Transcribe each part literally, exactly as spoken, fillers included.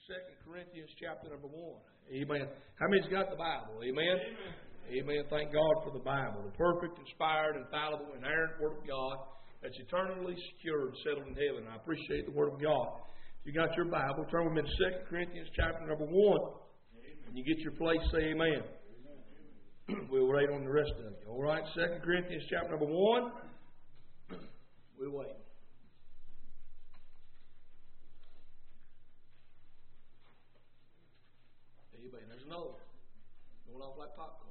Second Corinthians chapter number one. Amen. How many's got the Bible? Amen? Amen. Amen. Thank God for the Bible, the perfect, inspired, infallible, inerrant Word of God that's eternally secured, settled in heaven. I appreciate the Word of God. If you got your Bible, turn with me to Second Corinthians chapter number one. When you get your place, say amen. Amen. We'll wait on the rest of you. All right, Second Corinthians chapter number one. We'll wait. Amen. There's another one. Going off like popcorn.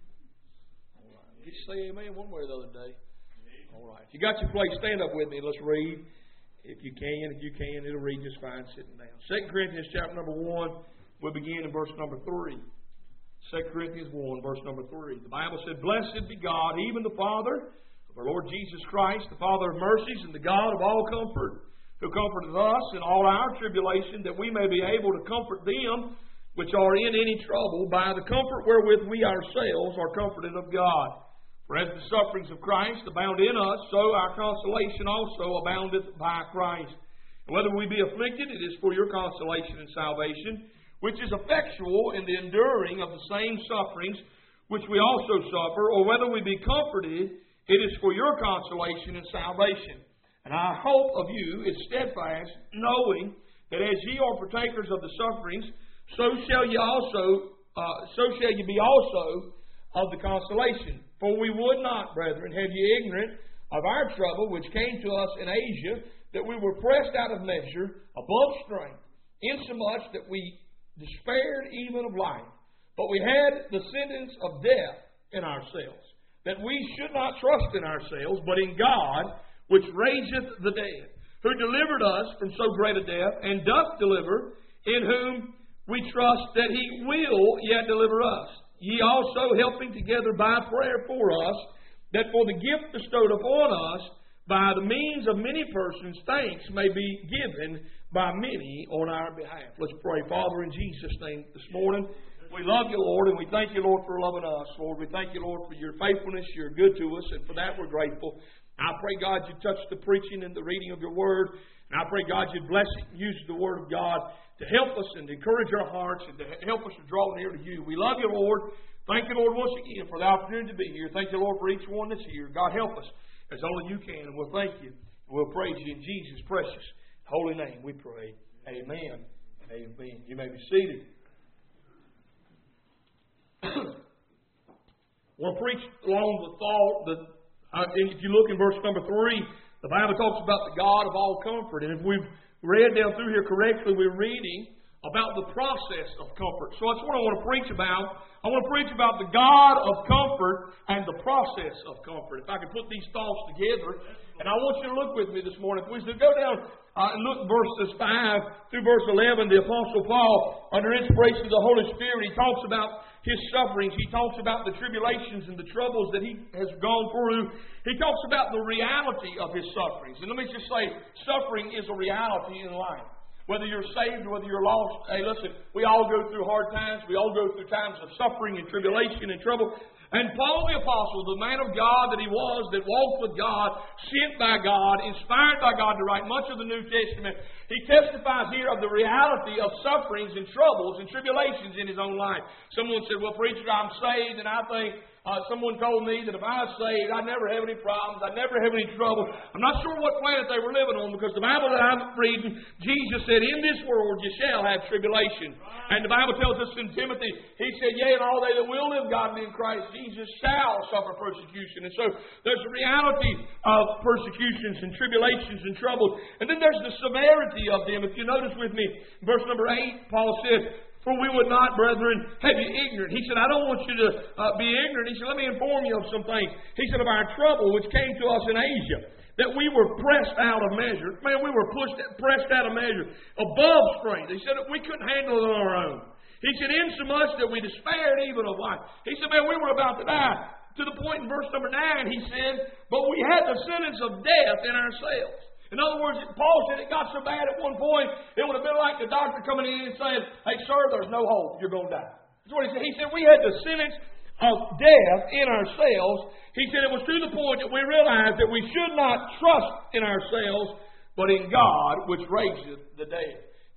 All right. Did you say amen one way or the other day? All right. If you got your place, stand up with me. Let's read. If you can, if you can, it'll read just fine sitting down. Second Corinthians chapter number one. We'll begin in verse number three. Second Corinthians one, verse number three. The Bible said, "Blessed be God, even the Father of our Lord Jesus Christ, the Father of mercies and the God of all comfort, who comforteth us in all our tribulation, that we may be able to comfort them which are in any trouble, by the comfort wherewith we ourselves are comforted of God. For as the sufferings of Christ abound in us, so our consolation also aboundeth by Christ. And whether we be afflicted, it is for your consolation and salvation, which is effectual in the enduring of the same sufferings which we also suffer, or whether we be comforted, it is for your consolation and salvation. And our hope of you is steadfast, knowing that as ye are partakers of the sufferings, so shall ye also, uh, so shall ye be also of the consolation. For we would not, brethren, have ye ignorant of our trouble which came to us in Asia, that we were pressed out of measure, above strength, insomuch that we despaired even of life. But we had the sentence of death in ourselves, that we should not trust in ourselves, but in God, which raiseth the dead, who delivered us from so great a death, and doth deliver, in whom we trust that He will yet deliver us. Ye also helping together by prayer for us, that for the gift bestowed upon us, by the means of many persons, thanks may be given by many on our behalf." Let's pray. Father, in Jesus' name this morning, we love you, Lord, and we thank you, Lord, for loving us. Lord, we thank you, Lord, for your faithfulness. You're good to us, and for that we're grateful. I pray, God, you touch the preaching and the reading of your word. And I pray, God, you'd bless it and use the word of God to help us and to encourage our hearts and to help us to draw near to you. We love you, Lord. Thank you, Lord, once again for the opportunity to be here. Thank you, Lord, for each one that's here. God, help us as only you can. And we'll thank you. And we'll praise you in Jesus' precious holy name. We pray. Amen. Amen. You may be seated. I want to preach along the thought that uh, if you look in verse number three, the Bible talks about the God of all comfort. And if we've read down through here correctly, we're reading about the process of comfort. So that's what I want to preach about. I want to preach about the God of comfort and the process of comfort. If I could put these thoughts together. And I want you to look with me this morning. If we should go down uh, and look verses five through verse eleven, the Apostle Paul, under inspiration of the Holy Spirit, he talks about his sufferings. He talks about the tribulations and the troubles that he has gone through. He talks about the reality of his sufferings. And let me just say, suffering is a reality in life. Whether you're saved or whether you're lost, hey, listen, we all go through hard times. We all go through times of suffering and tribulation and trouble. And Paul the Apostle, the man of God that he was, that walked with God, sent by God, inspired by God to write much of the New Testament, he testifies here of the reality of sufferings and troubles and tribulations in his own life. Someone said, "Well, preacher, I'm saved," and I think, Uh, someone told me that if I was saved, I'd never have any problems. I'd never have any trouble. I'm not sure what planet they were living on, because the Bible that I'm reading, Jesus said, "In this world you shall have tribulation." And the Bible tells us in Timothy, he said, "Yea, and all they that will live godly in Christ Jesus shall suffer persecution." And so there's the reality of persecutions and tribulations and troubles. And then there's the severity of them. If you notice with me, verse number eight, Paul said, "For we would not, brethren, have you ignorant." He said, "I don't want you to uh, be ignorant." He said, "Let me inform you of some things." He said, "Of our trouble which came to us in Asia, that we were pressed out of measure." Man, we were pushed, pressed out of measure, above strength. He said, we couldn't handle it on our own. He said, "Insomuch that we despaired even of life." He said, man, we were about to die. To the point in verse number nine, he said, "But we had the sentence of death in ourselves." In other words, Paul said it got so bad at one point, it would have been like the doctor coming in and saying, "Hey, sir, there's no hope. You're going to die." That's what he said. He said we had the sentence of death in ourselves. He said it was to the point that we realized that we should not trust in ourselves, but in God, which raiseth the dead.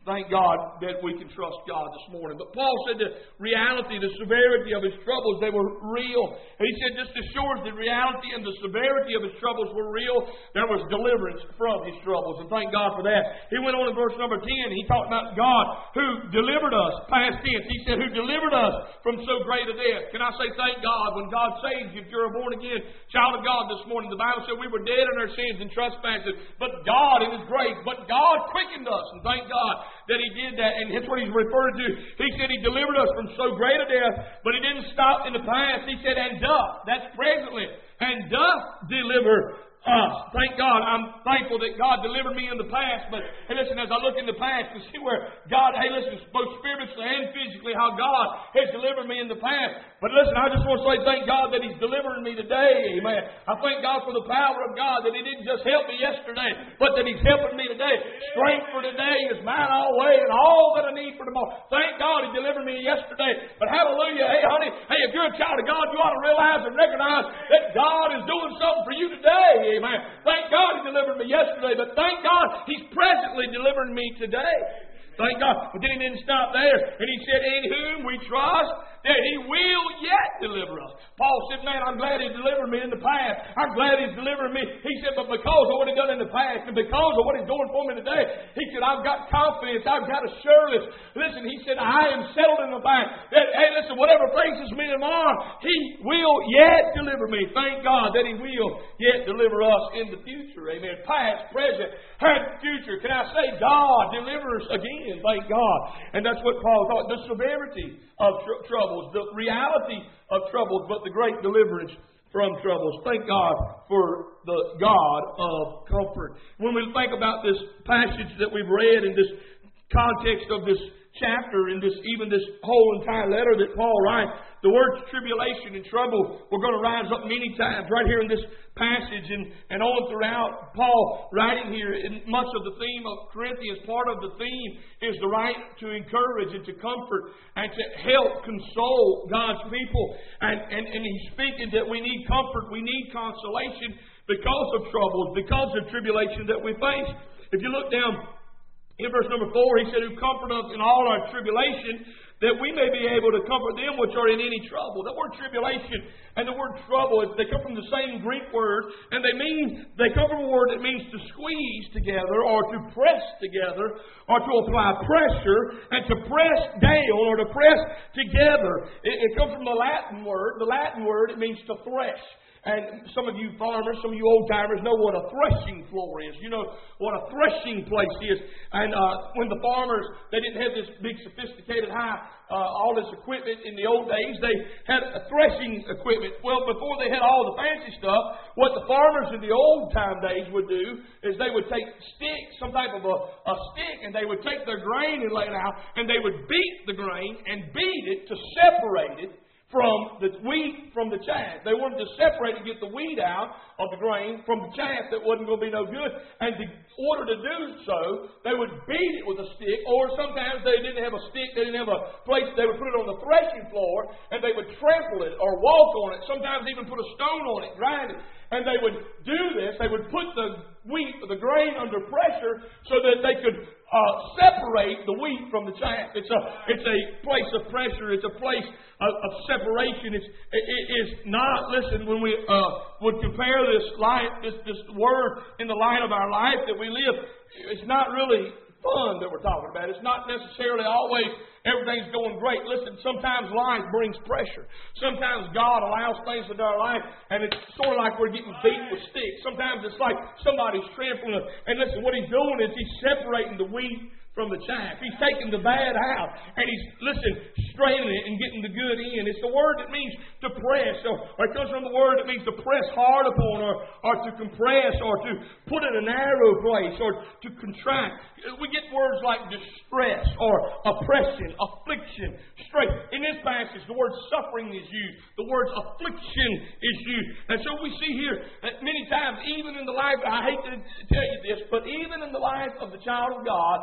Thank God that we can trust God this morning. But Paul said the reality, the severity of his troubles, they were real. And he said just as sure as the reality and the severity of his troubles were real, there was deliverance from his troubles. And thank God for that. He went on in verse number ten. He talked about God who delivered us, past tense. He said, who delivered us from so great a death. Can I say thank God when God saves you, if you're a born again child of God this morning? The Bible said we were dead in our sins and trespasses, but God in His grace, but God quickened us. And thank God that He did that, and that's what He's referred to. He said He delivered us from so great a death, but He didn't stop in the past. He said, and doth, that's presently, and doth deliver us. Thank God. I'm thankful that God delivered me in the past. But hey, listen, as I look in the past and see where God, hey, listen, both spiritually and physically, how God has delivered me in the past. But listen, I just want to say thank God that He's delivering me today. Amen. I thank God for the power of God that He didn't just help me yesterday, but that He's helping me today. Strength for today is mine always, and all that I need for tomorrow. Thank God He delivered me yesterday. But hallelujah, hey, honey, hey, if you're a child of God, you ought to realize and recognize that God is doing something for you today. Amen. Thank God He delivered me yesterday, but thank God He's presently delivering me today. Thank God. But then He didn't stop there. And He said, in whom we trust that He will yet deliver us. Paul said, man, I'm glad He delivered me in the past. I'm glad He's delivering me. He said, but because of what He's done in the past and because of what He's doing for me today, He said, I've got confidence. I've got assurance. Listen, He said, I am settled in the fact that, hey, listen, whatever faces me tomorrow, He will yet deliver me. Thank God that He will yet deliver us in the future. Amen. Past, present, and future. Can I say God delivers again? Thank God. And that's what Paul thought. The severity of tr- troubles, the reality of troubles, but the great deliverance from troubles. Thank God for the God of comfort. When we think about this passage that we've read in this context of this chapter, in this even this whole entire letter that Paul writes, the words tribulation and trouble were going to rise up many times right here in this passage and, and on throughout. Paul writing here, in much of the theme of Corinthians, part of the theme is the right to encourage and to comfort and to help console God's people. And, and, and he's speaking that we need comfort, we need consolation because of troubles, because of tribulation that we face. If you look down in verse number four, he said, who comfort us in all our tribulation, that we may be able to comfort them which are in any trouble. The word tribulation and the word trouble, they come from the same Greek word, and they mean, they come from a word that means to squeeze together, or to press together, or to apply pressure, and to press down, or to press together. It, it comes from the Latin word. The Latin word, it means to thresh. And some of you farmers, some of you old-timers know what a threshing floor is. You know what a threshing place is. And uh, when the farmers, they didn't have this big sophisticated high, uh, all this equipment in the old days, they had a threshing equipment. Well, before they had all the fancy stuff, what the farmers in the old-time days would do is they would take sticks, some type of a, a stick, and they would take their grain and lay it out, and they would beat the grain and beat it to separate it from the wheat from the chaff. They wanted to separate and get the wheat out of the grain from the chaff that wasn't going to be no good. And in order to do so, they would beat it with a stick, or sometimes they didn't have a stick, they didn't have a place, they would put it on the threshing floor, and they would trample it or walk on it, sometimes even put a stone on it, grind it. And they would do this, they would put the wheat, the grain under pressure so that they could uh, separate the wheat from the chaff. It's a, it's a place of pressure, it's a place of, of separation. It's, it, it is not, listen, when we uh, would compare this life, this, this word in the light of our life that we live, it's not really fun that we're talking about. It's not necessarily always everything's going great. Listen, sometimes life brings pressure. Sometimes God allows things into our life, and it's sort of like we're getting beat with sticks. Sometimes it's like somebody's trampling us. And listen, what He's doing is He's separating the wheat from the chaff. He's taking the bad out, and He's, listen, straightening it and getting the good in. It's the word that means to press, or, or it comes from the word that means to press hard upon, or, or to compress, or to put in a narrow place, or to contract. We get words like distress, or oppression, affliction, straight. In this passage, the word suffering is used. The word affliction is used. And so we see here that many times, even in the life, I hate to tell you this, but even in the life of the child of God who's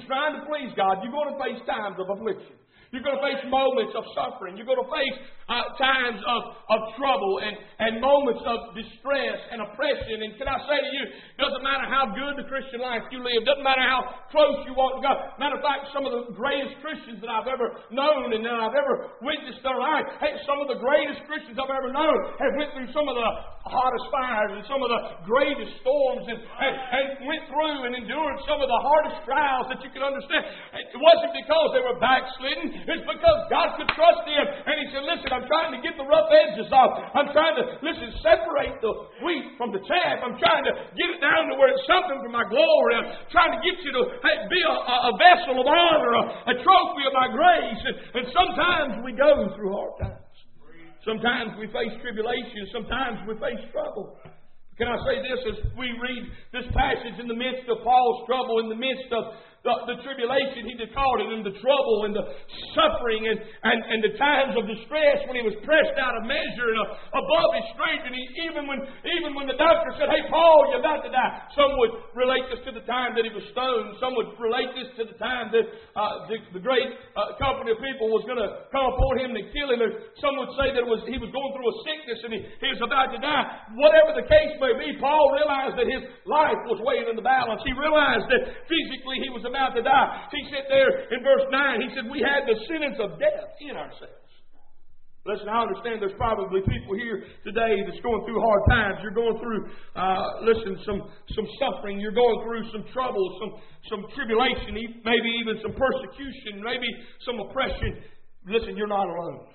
Christians trying to please God, you're going to face times of affliction. You're going to face moments of suffering. You're going to face uh, times of, of trouble and, and moments of distress and oppression. And can I say to you, it doesn't matter how good the Christian life you live. It doesn't matter how close you walk to God. Matter of fact, some of the greatest Christians that I've ever known and that I've ever witnessed their life, hey, some of the greatest Christians I've ever known have went through some of the hottest fires and some of the greatest storms and, and, and went through and endured some of the hardest trials that you can understand. It wasn't because they were backslidden. It's because God could trust them. And He said, listen, I'm trying to get the rough edges off. I'm trying to, listen, separate the wheat from the chaff. I'm trying to get it down to where it's something for my glory. I'm trying to get you to hey, be a, a vessel of honor, a, a trophy of my grace. And, and sometimes we go through hard times. Sometimes we face tribulation. Sometimes we face trouble. Can I say this as we read this passage in the midst of Paul's trouble, in the midst of the, the tribulation, he called it, and the trouble and the suffering and, and, and the times of distress when he was pressed out of measure and uh, above his strength. And he, even when even when the doctor said, hey, Paul, you're about to die. Some would relate this to the time that he was stoned. Some would relate this to the time that uh, the, the great uh, company of people was going to come upon him and kill him. Or some would say that it was he was going through a sickness and he, he was about to die. Whatever the case may be, Paul realized that his life was weighing in the balance. He realized that physically he was about to die. He said there in verse nine, he said, we had the sentence of death in ourselves. Listen, I understand there's probably people here today that's going through hard times. You're going through, uh, listen, some some suffering. You're going through some trouble, some, some tribulation, maybe even some persecution, maybe some oppression. Listen, you're not alone.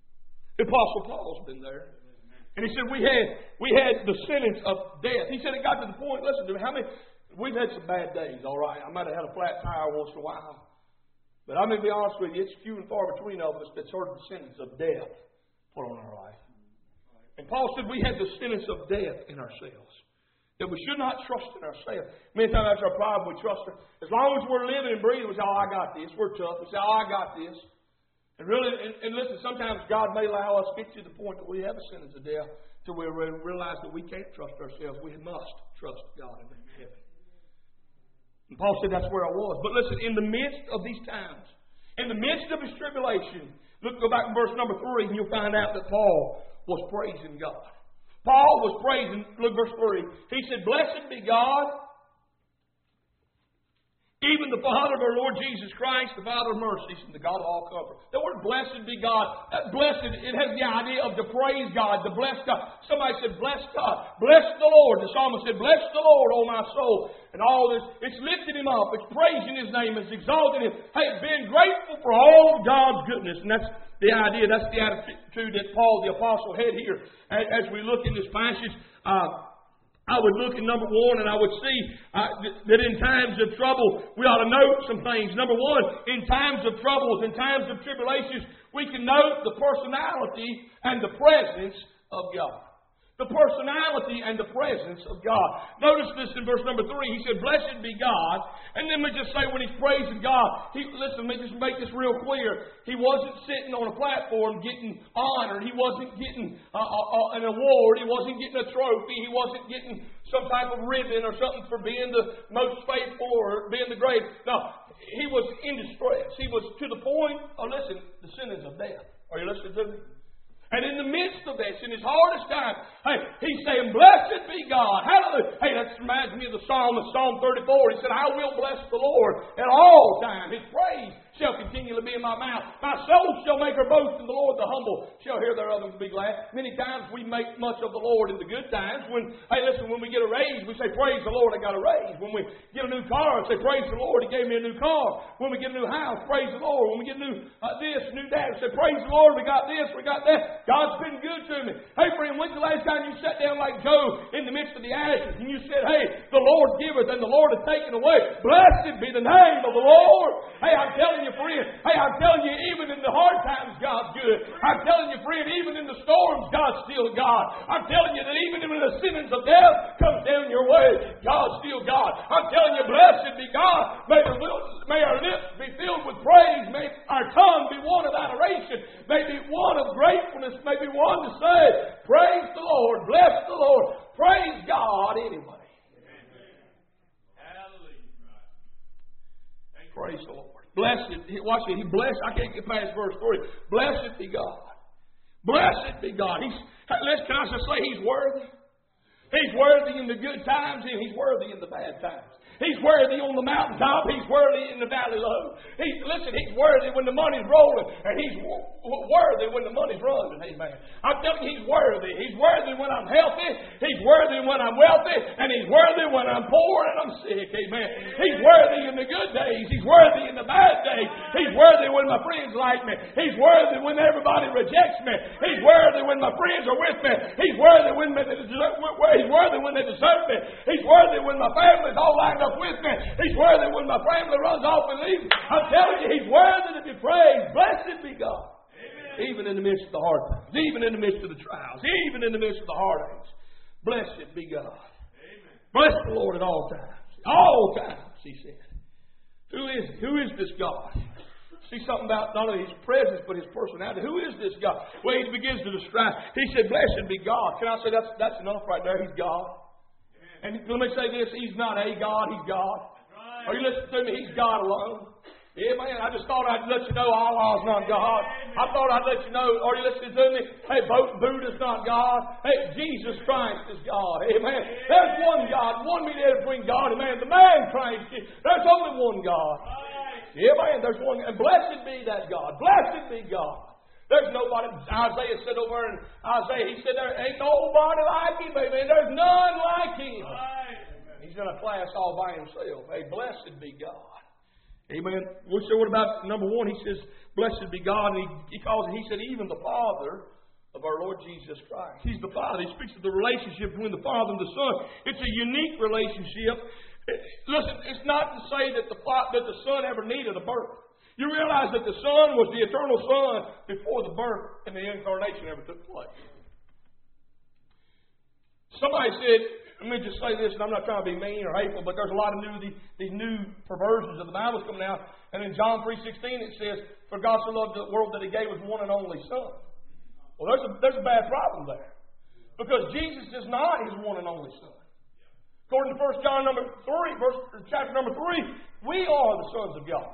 The Apostle Paul's been there. And he said, we had we had the sentence of death. He said it got to the point, listen to me, how many... We've had some bad days, all right. I might have had a flat tire once in a while. But I'm going to be honest with you, it's few and far between of us that's heard the sentence of death put on our life. And Paul said we had the sentence of death in ourselves. That we should not trust in ourselves. Many times that's our problem. We trust her. As long as we're living and breathing, we say, oh, I got this. We're tough. We say, oh, I got this. And really, and, and listen, sometimes God may allow us to get to the point that we have a sentence of death till we realize that we can't trust ourselves. We must trust God in heaven. And Paul said that's where I was. But listen, in the midst of these times, in the midst of his tribulation, look, go back in verse number three, and you'll find out that Paul was praising God. Paul was praising, look, verse three. He said, blessed be God, even the Father of our Lord Jesus Christ, the Father of mercies, and the God of all comfort. The word blessed be God, that blessed, it has the idea of to praise God, to bless God. Somebody said, bless God. Bless the Lord. The psalmist said, bless the Lord, O my soul. And all this, it's lifting him up. It's praising his name. It's exalting him. Hey, being grateful for all of God's goodness. And that's the idea. That's the attitude that Paul the Apostle had here. As we look in this passage, uh, I would look at number one and I would see uh, that in times of trouble, we ought to note some things. Number one, in times of troubles, in times of tribulations, we can note the personality and the presence of God. The personality and the presence of God. Notice this in verse number three. He said, blessed be God. And then we just say when he's praising God, he, listen, let me just make this real clear. He wasn't sitting on a platform getting honored. He wasn't getting uh, uh, an award. He wasn't getting a trophy. He wasn't getting some type of ribbon or something for being the most faithful or being the greatest. No, he was in distress. He was to the point of, listen, the sentence of death. Are you listening to me? And in the midst of this, in his hardest time, hey, he's saying, blessed be God. Hallelujah. Hey, that reminds me of the psalm of Psalm thirty-four. He said, I will bless the Lord at all times. His praise shall continually be in my mouth. My soul shall make her boast in the Lord. The humble shall hear thereof and be glad. Many times we make much of the Lord in the good times. When, hey, listen, when we get a raise, we say, praise the Lord, I got a raise. When we get a new car, we say, praise the Lord, He gave me a new car. When we get a new house, praise the Lord. When we get a new uh, this, new that, we say, praise the Lord, we got this, we got that. God's been good to me. Hey, friend, when's the last time you sat down like Job in the midst of the ashes and you said, hey, the Lord giveth and the Lord hath taken away. Blessed be the name of the Lord. Hey, I'm telling you, friend. Hey, I'm telling you, even in the hard times, God's good. I'm telling you, friend, even in the storms, God's still God. I'm telling you that even when the sentence of death comes down your way, God's still God. I'm telling you, blessed be God. May, the, may our lips be filled with praise. May our tongue be one of adoration. May be one of gratefulness. May be one to say, praise the Lord, bless the Lord, praise God anyway. watch it. He blessed. I can't get past verse three. Blessed be God. Blessed be God. He's, let's can I just say He's worthy. He's worthy in the good times and He's worthy in the bad times. He's worthy on the mountaintop. He's worthy in the valley low. He's, listen, He's worthy when the money's rolling. And He's w- worthy when the money's running. Amen. I'm telling you, He's worthy. He's worthy when I'm healthy. He's worthy when I'm wealthy. And He's worthy when I'm poor and I'm sick. Amen. He's worthy in the good days. He's worthy in the bad days. He's worthy when my friends like me. He's worthy when everybody rejects me. He's worthy when my friends are with me. He's worthy when they desert, He's worthy when they desert me. He's worthy when my family's all lined up with me. He's worthy when my family runs off and leaves. I'm telling you, He's worthy to be praised. Blessed be God. Amen. Even in the midst of the hard times, even in the midst of the trials, even in the midst of the heartaches. Blessed be God. Amen. Bless the Lord at all times. All times, He said. Who is Who is this God? See something about not only His presence, but His personality. Who is this God? Well, He begins to describe. He said, blessed be God. Can I say that's, that's enough right there? He's God. And let me say this, He's not a God, He's God. Right. Are you listening to me? He's God alone. Yeah, man, I just thought I'd let you know Allah's not God. I thought I'd let you know, are you listening to me? Hey, Buddha's not God. Hey, Jesus Christ is God. Amen. There's one God, one mediator between God and man, the man Christ. There's only one God. Yeah, man, there's one. And blessed be that God. Blessed be God. There's nobody. Isaiah said over in Isaiah, he said, there ain't nobody like Him, baby. There's none like Him. Right. He's in a class all by Himself. Hey, blessed be God. Amen. Well, so what about number one? He says, blessed be God. And he, he calls it, he said, even the Father of our Lord Jesus Christ. He's the Father. He speaks of the relationship between the Father and the Son. It's a unique relationship. Listen, it's not to say that the, that the Son ever needed a birth. You realize that the Son was the eternal Son before the birth and the incarnation ever took place. Somebody said, let me just say this, and I'm not trying to be mean or hateful, but there's a lot of new these, these new perversions of the Bible coming out. And in John three sixteen it says, for God so loved the world that He gave His one and only Son. Well, there's a, there's a bad problem there. Because Jesus is not His one and only Son. According to First John number three, verse, chapter number three, we are the sons of God.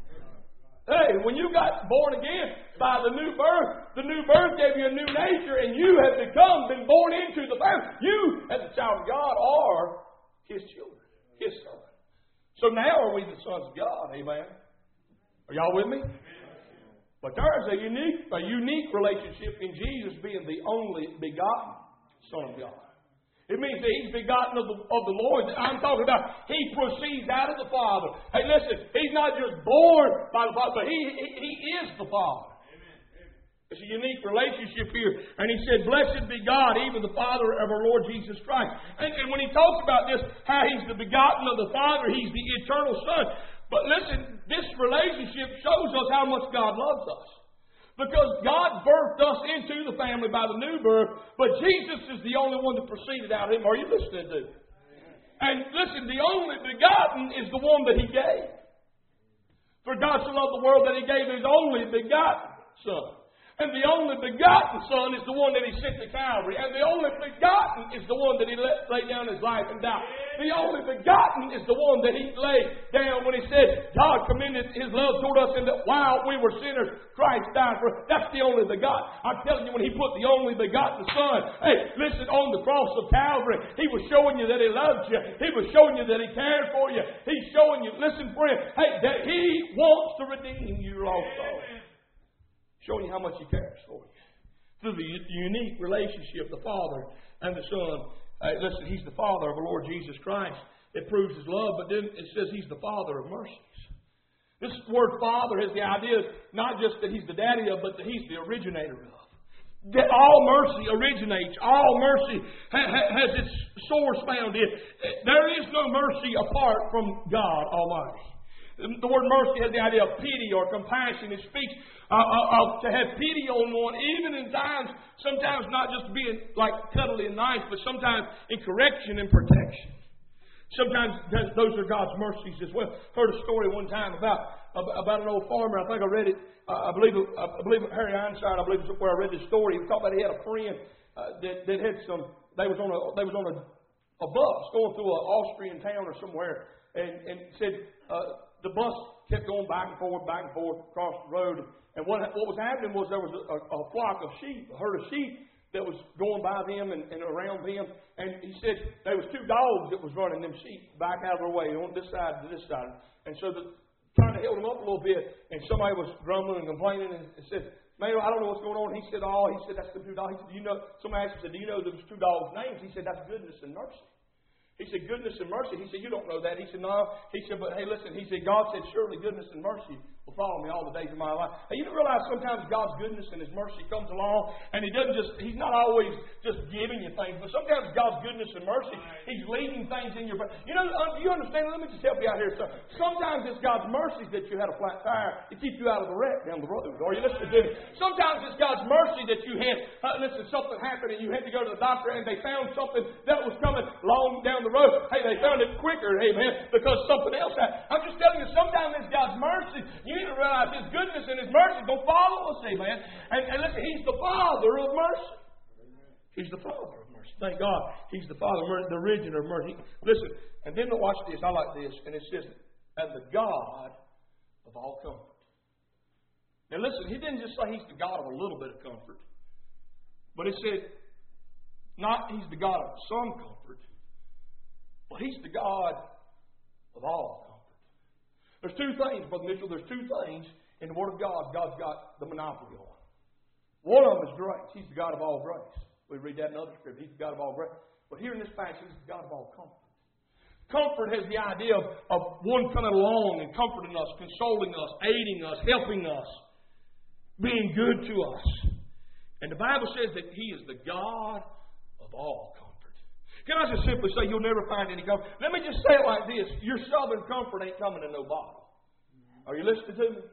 Hey, when you got born again by the new birth, the new birth gave you a new nature, and you have become, been born into the family. You, as a child of God, are His children, His son. So now are we the sons of God, amen? Are y'all with me? But there's a unique, a unique relationship in Jesus being the only begotten Son of God. It means that He's begotten of the, of the Lord. I'm talking about He proceeds out of the Father. Hey, listen, He's not just born by the Father, but He, he, he is the Father. Amen. It's a unique relationship here. And He said, blessed be God, even the Father of our Lord Jesus Christ. And, and when He talks about this, how He's the begotten of the Father, He's the eternal Son. But listen, this relationship shows us how much God loves us. Because God birthed us into the family by the new birth, but Jesus is the only one that proceeded out of Him. Are you listening to? And listen, the only begotten is the one that He gave. For God so loved the world that He gave His only begotten Son. And the only begotten Son is the one that He sent to Calvary. And the only begotten is the one that He let lay down His life and die. The only begotten is the one that He laid down when He said, God commended His love toward us, and that while we were sinners, Christ died for us. That's the only begotten. I'm telling you, when He put the only begotten Son, hey, listen, on the cross of Calvary, He was showing you that He loved you. He was showing you that He cared for you. He's showing you, listen, friend, hey, that He wants to redeem your lost soul. Showing you how much He cares for you. Through the unique relationship, the Father and the Son. Uh, listen, He's the Father of our Lord Jesus Christ. It proves His love, but then it says He's the Father of mercies. This word Father has the idea not just that He's the daddy of, but that He's the originator of. That all mercy originates. All mercy ha- ha- has its source found in. There is no mercy apart from God Almighty. The word mercy has the idea of pity or compassion. It speaks uh, uh, of to have pity on one, even in times, sometimes not just being like cuddly and nice, but sometimes in correction and protection. Sometimes those are God's mercies as well. Heard a story one time about about an old farmer. I think I read it. Uh, I believe I believe Harry Einstein. I believe is where I read this story. He talked about he had a friend uh, that that had some. They was on a they was on a, a bus going through an Austrian town or somewhere, and and said. Uh, the bus kept going back and forth, back and forth across the road. And what, what was happening was there was a, a, a flock of sheep, a herd of sheep that was going by them and, and around them. And he said there was two dogs that was running them sheep back out of their way, on this side to this side. And so the, trying to hold them up a little bit. And somebody was grumbling and complaining and said, "Mayor, I don't know what's going on." He said, "Oh," he said, "that's the two dogs." He said, "Do you know?" Somebody asked him, "Do you know those two dogs' names?" He said, "That's Goodness and Mercy." He said, "Goodness and mercy." He said, "You don't know that." He said, "No." He said, "But hey, listen." He said, "God said, surely goodness and mercy will follow me all the days of my life." Hey, you don't realize sometimes God's goodness and His mercy comes along, and He doesn't just, He's not always just giving you things, but sometimes God's goodness and mercy, He's leading things in your, you know, do you understand? Let me just help you out here. So, sometimes it's God's mercy that you had a flat tire to keep you out of the wreck down the road. Are you listening to me? Sometimes it's God's mercy that you had, uh, listen, something happened and you had to go to the doctor and they found something that was coming long down the road. Hey, they found it quicker, amen, because something else happened. I'm just telling you, sometimes it's God's mercy. You need to realize His goodness and His mercy don't follow us, amen. And, and listen, He's the Father of mercy. He's the Father of mercy. Thank God, He's the Father of mercy, the originator of mercy. Listen, and then watch this. I like this. And it says, "And the God of all comfort." Now listen, He didn't just say He's the God of a little bit of comfort. But it said, not He's the God of some comfort, but He's the God of all comfort. There's two things, Brother Mitchell, there's two things in the Word of God God's got the monopoly on. One of them is grace. He's the God of all grace. We read that in other scriptures. He's the God of all grace. But here in this passage, He's the God of all comfort. Comfort has the idea of, of one coming along and comforting us, consoling us, aiding us, helping us, being good to us. And the Bible says that He is the God of all comfort. Can I just simply say you'll never find any comfort? Let me just say it like this. Your southern comfort ain't coming in no bottle. Are you listening to me?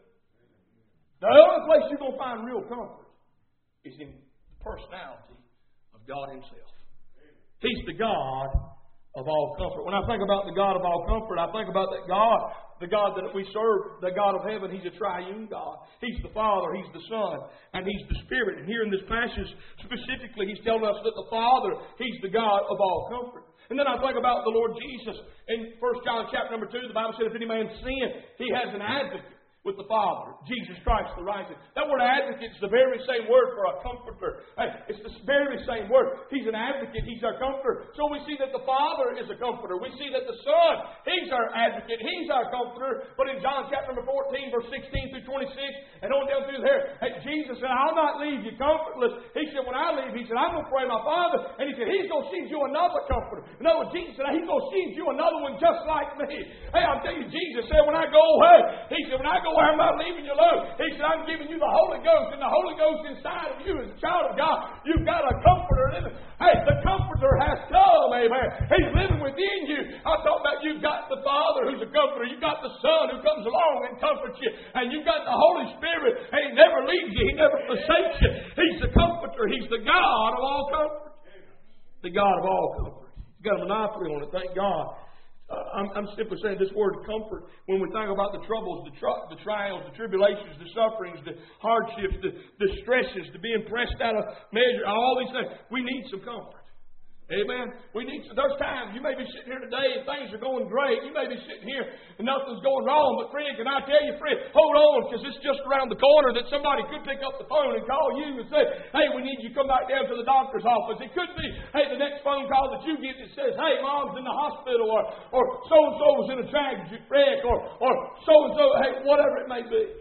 The only place you're going to find real comfort is in the personality of God Himself. He's the God of all comfort. When I think about the God of all comfort, I think about that God, the God that we serve, the God of heaven. He's a triune God. He's the Father, He's the Son, and He's the Spirit. And here in this passage, specifically, He's telling us that the Father, He's the God of all comfort. And then I think about the Lord Jesus. In First John chapter number two, the Bible said, "If any man sin, he has an advocate with the Father, Jesus Christ the righteous." That word advocate is the very same word for a comforter. Hey, it's the very same word. He's an advocate. He's our comforter. So we see that the Father is a comforter. We see that the Son, He's our advocate. He's our comforter. But in John chapter number fourteen, verse sixteen through twenty-six, and on down through there, hey, Jesus said, "I'll not leave you comfortless." He said, "When I leave," He said, "I'm going to pray my Father." And He said, "He's going to send you another comforter." In other words, Jesus said, "He's going to send you another one just like me." Hey, I'll tell you, Jesus said, "When I go away," He said, "when I go away, I'm not leaving you alone." He said, "I'm giving you the Holy Ghost," and the Holy Ghost inside of you as a child of God. You've got a comforter in it. Hey, the comforter has come, amen. He's living within you. I'm talking about you've got the Father who's a comforter. You've got the Son who comes along and comforts you. And you've got the Holy Spirit, and He never leaves you. He never forsakes you. He's the comforter. He's the God of all comfort. The God of all comfort. He's got a monopoly on it, thank God. Uh, I'm, I'm simply saying this word comfort, when we think about the troubles, the, tr- the trials, the tribulations, the sufferings, the hardships, the, the stresses, the being pressed out of measure, all these things, we need some comfort. Amen. We need some, there's times you may be sitting here today and things are going great. You may be sitting here and nothing's going wrong. But friend, can I tell you, friend, hold on, because it's just around the corner that somebody could pick up the phone and call you and say, "Hey, we need you to come back down to the doctor's office." It could be, hey, the next phone call that you get that says, "Hey, Mom's in the hospital," or or so-and-so was in a tragic wreck, or or so-and-so, hey, whatever it may be.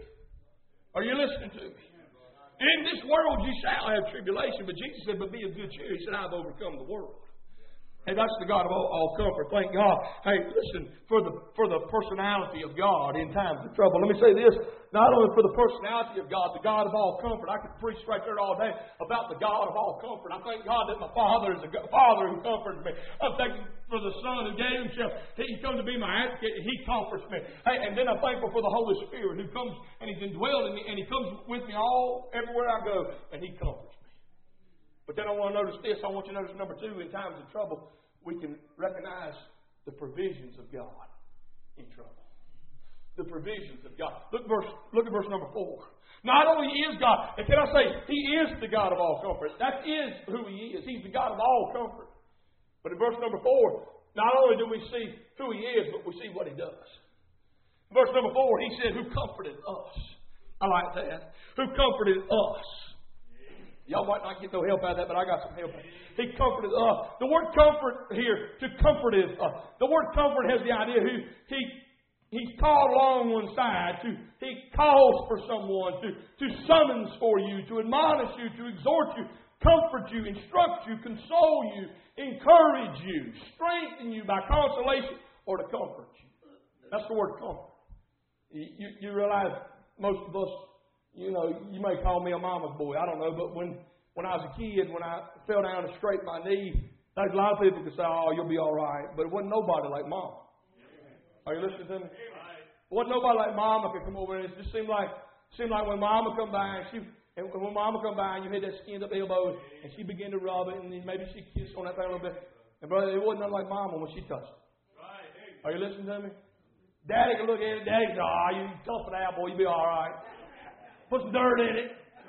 Are you listening to me? In this world you shall have tribulation, but Jesus said, "But be of good cheer." He said, "I've overcome the world." Hey, that's the God of all, all comfort. Thank God. Hey, listen, for the for the personality of God in times of trouble. Let me say this, not only for the personality of God, the God of all comfort. I could preach right there all day about the God of all comfort. I thank God that my Father is a Father who comforts me. I'm thankful for the Son who gave Himself. He come to be my advocate, and He comforts me. Hey, and then I'm thankful for the Holy Spirit who comes and He's indwelled in me, and He comes with me all everywhere I go, and He comforts me. But then I want to notice this. I want you to notice number two, in times of trouble, we can recognize the provisions of God in trouble. The provisions of God. Look, verse, look at verse number four. Not only is God, and can I say, He is the God of all comfort. That is who He is. He's the God of all comfort. But in verse number four, not only do we see who He is, but we see what He does. Verse number four, he said, who comforted us. I like that. Who comforted us. Y'all might not get no help out of that, but I got some help. He comforted us. The word comfort here, to comfort is, uh, the word comfort has the idea who he He's called along one side. To, he calls for someone to, to summons for you, to admonish you, to exhort you, comfort you, instruct you, console you, encourage you, strengthen you by consolation, or to comfort you. That's the word comfort. You, you, you realize most of us, you know, you may call me a mama's boy. I don't know, but when, when I was a kid, when I fell down and scraped my knee, there's a lot of people could say, oh, you'll be all right. But it wasn't nobody like Mom. Are you listening to me? It wasn't nobody like Mama could come over, and it just seemed like seemed like when Mama come by, and she and when Mama come by, and you had that skinned up elbow, and she began to rub it, and then maybe she kissed on that thing a little bit. And brother, it wasn't nothing like Mama when she touched it. Are you listening to me? Daddy could look at it. Daddy said, "Oh, you tough it out, boy. You be all right. Put some dirt in it."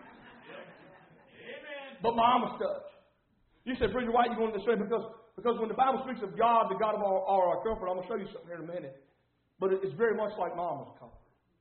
But Mama's touch. You said, "Preacher, why are you going this way?" Because because when the Bible speaks of God, the God of our, our comfort, I'm going to show you something here in a minute. But it's very much like Mama's comfort.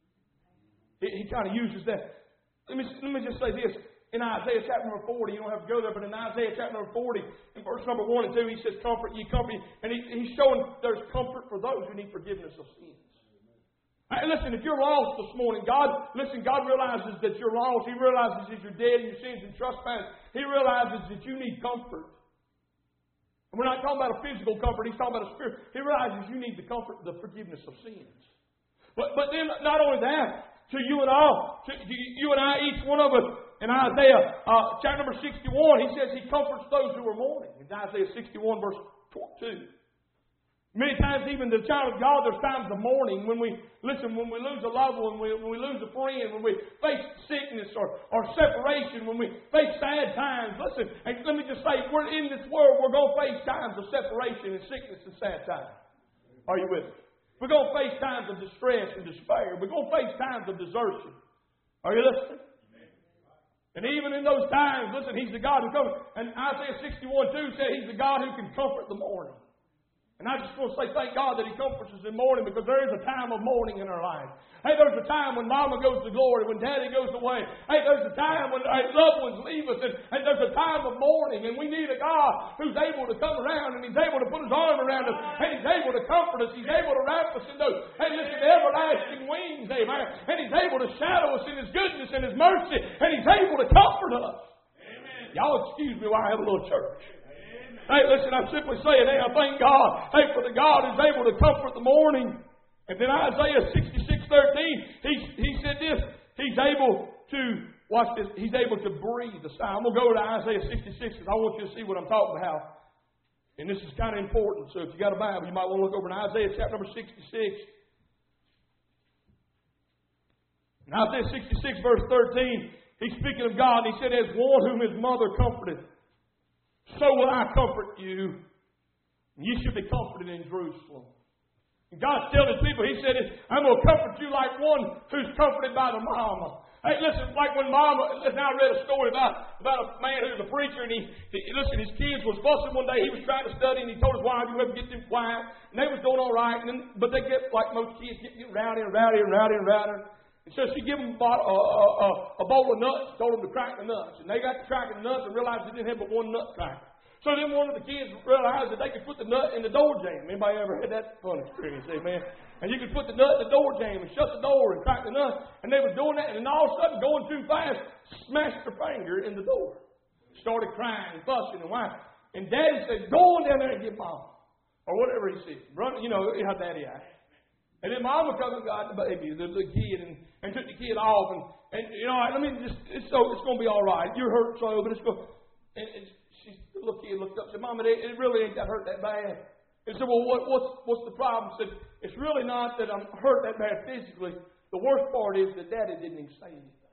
He, he kind of uses that. Let me, let me just say this. In Isaiah chapter number forty, you don't have to go there, but in Isaiah chapter number forty, in verse number one and two, he says, comfort ye, comfort ye. And he, he's showing there's comfort for those who need forgiveness of sins. Hey, listen, if you're lost this morning, God, listen, God realizes that you're lost. He realizes that you're dead in your sins and trespasses. He realizes that you need comfort. And we're not talking about a physical comfort. He's talking about a spirit. He realizes you need the comfort, the forgiveness of sins. But but then not only that, to you and all, to, to you and I, each one of us, in Isaiah uh, chapter number sixty-one, he says he comforts those who are mourning. In Isaiah sixty-one, verse two. Many times, even the child of God, there's times of mourning when we, listen, when we lose a loved one, when we, when we lose a friend, when we face sickness or, or separation, when we face sad times. Listen, and let me just say, we're in this world, we're going to face times of separation and sickness and sad times. Are you with me? We're going to face times of distress and despair. We're going to face times of desertion. Are you listening? And even in those times, listen, He's the God who comforts. And Isaiah sixty-one two said He's the God who can comfort the mourning. And I just want to say thank God that He comforts us in mourning, because there is a time of mourning in our life. Hey, there's a time when Mama goes to glory, when Daddy goes away. Hey, there's a time when our loved ones leave us, and, and there's a time of mourning, and we need a God who's able to come around, and He's able to put His arm around us, and He's able to comfort us. He's able to wrap us in those, hey, listen, everlasting wings, amen. And He's able to shadow us in His goodness and His mercy, and He's able to comfort us. Amen. Y'all excuse me while I have a little church. Hey, listen, I'm simply saying, hey, I thank God, hey, for the God who's able to comfort the mourning. And then Isaiah sixty-six thirteen, he, he said this, He's able to, watch this, He's able to breathe the sigh. I'm going to go to Isaiah sixty-six because I want you to see what I'm talking about. And this is kind of important, so if you got a Bible, you might want to look over in Isaiah chapter number sixty-six. In Isaiah sixty-six verse thirteen, he's speaking of God, and he said, as one whom his mother comforted, so will I comfort you, and you should be comforted in Jerusalem. And God's telling His people, He said, I'm going to comfort you like one who's comforted by the mama. Hey, listen, like when mama, listen, I read a story about, about a man who was a preacher, and he, he, listen, his kids was fussing one day. He was trying to study, and he told his wife, you have to get them quiet. And they was doing all right, and then, but they get, like most kids, get, get rowdy and rowdy and rowdy and rowdy. And so she gave them a, a, a, a bowl of nuts, told them to crack the nuts. And they got to cracking the nuts and realized they didn't have but one nut cracker. So then one of the kids realized that they could put the nut in the door jamb. Anybody ever had that fun experience, amen? And you could put the nut in the door jamb and shut the door and crack the nut. And they were doing that, and all of a sudden, going too fast, smashed their finger in the door. Started crying and fussing and whining. And Daddy said, go on down there and get Mom. Or whatever he said. Run, you know how Daddy acts. And then Mama come and got the baby, the little kid, and, and took the kid off. And, and you know, let me just, it's, so, it's going to be all right. You're hurt, so, but it's going and it's, she, the little kid looked up and said, Mama, it, it really ain't that hurt that bad. And said, well, what, what's, what's the problem? I said, it's really not that I'm hurt that bad physically. The worst part is that Daddy didn't even say anything.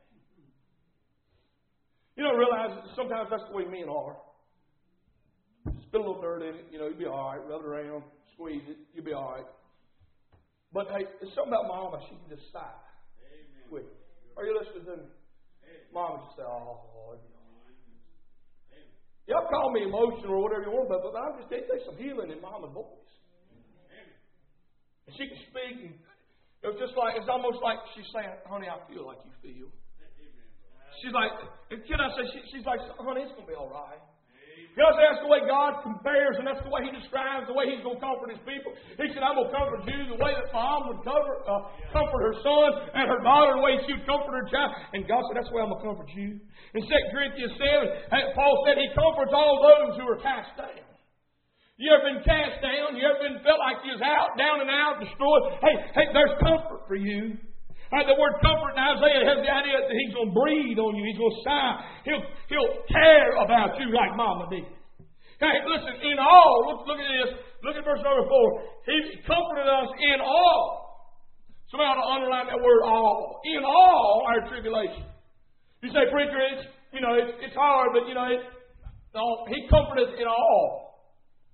You don't realize that sometimes that's the way men are. Spill a little dirt in it, you know, you'll be all right. Rub it around, squeeze it, you'll be all right. But hey, there's something about Mama, she can just sigh. Amen. Quick. Are you listening to me? Amen. Mama just say, oh, Lord. Y'all call me emotional or whatever you want, but, but I'm just, there's some healing in Mama's voice. Amen. And she can speak, and It was just like, it's almost like she's saying, honey, I feel like you feel. She's like, can I say, she, she's like, honey, it's going to be all right. You know, that's the way God compares, and that's the way He describes the way He's going to comfort His people. He said, I'm going to comfort you the way that mom would cover, uh, comfort her son and her daughter, the way she would comfort her child. And God said, that's the way I'm going to comfort you. In Second Corinthians seven, Paul said He comforts all those who are cast down. You ever been cast down? You ever been felt like you was out, down and out, destroyed? Hey, hey, there's comfort for you. Right, the word comfort in Isaiah has the idea that He's going to breathe on you. He's going to sigh. He'll, he'll care about you like Mama did. Hey, listen, in all, look, look at this. Look at verse number four. He comforted us in all. Somebody ought to underline that word all. In all our tribulation. You say, preacher, it's, you know, it's, it's hard, but, you know, it, no, He comforted us in all.